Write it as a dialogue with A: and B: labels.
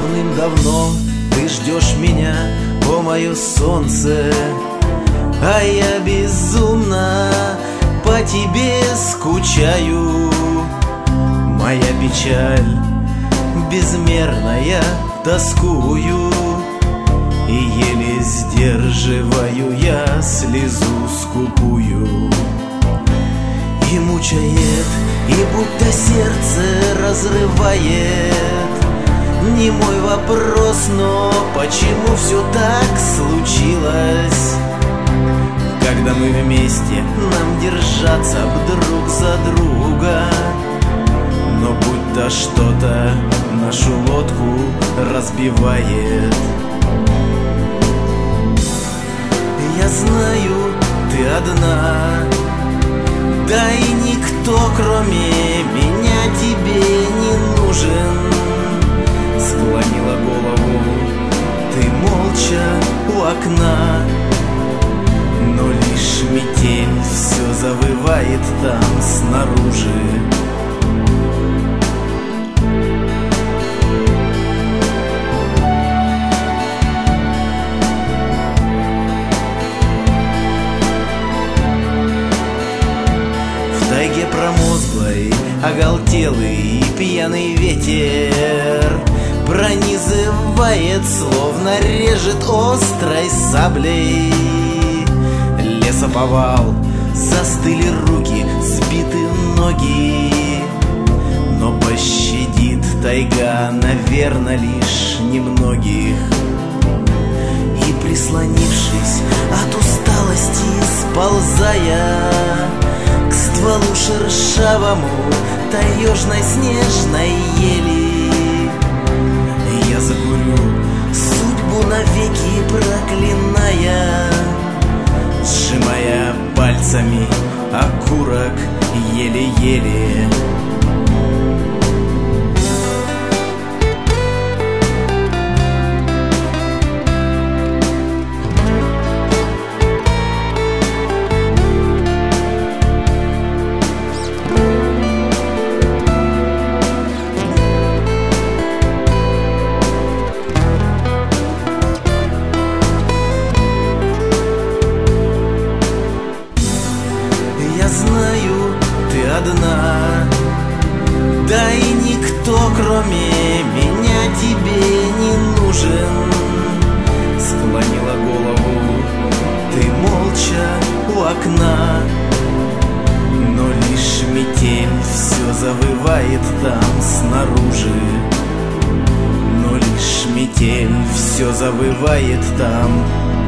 A: давным-давно ты ждешь меня, о мое солнце, а я безумно по тебе скучаю. Моя печаль безмерная, тоскую, и еле сдерживаю я слезу скупую. И мучает, и будто сердце разрывает немой вопрос, но почему все так случилось? Когда мы вместе, нам держаться б друг за друга, но будто что-то нашу лодку разбивает. Я знаю, ты одна, да и никто, кроме меня, тебе не нужен. Склонила голову ты молча у окна, но лишь метель все завывает там снаружи. В тайге промозглой, оголтелый и пьяный ветер пронизывает, словно режет острой саблей. Лесоповал, застыли руки, сбиты ноги, но пощадит тайга, наверно, лишь немногих. И прислонившись от усталости, сползая к стволу шершавому таежной снежной ели, я закурю, судьбу навеки проклиная, сжимая пальцами окурок еле-еле. Знаю, ты одна, да и никто, кроме меня, тебе не нужен. Склонила голову ты молча у окна, но лишь метель все завывает там снаружи. Но лишь метель все завывает там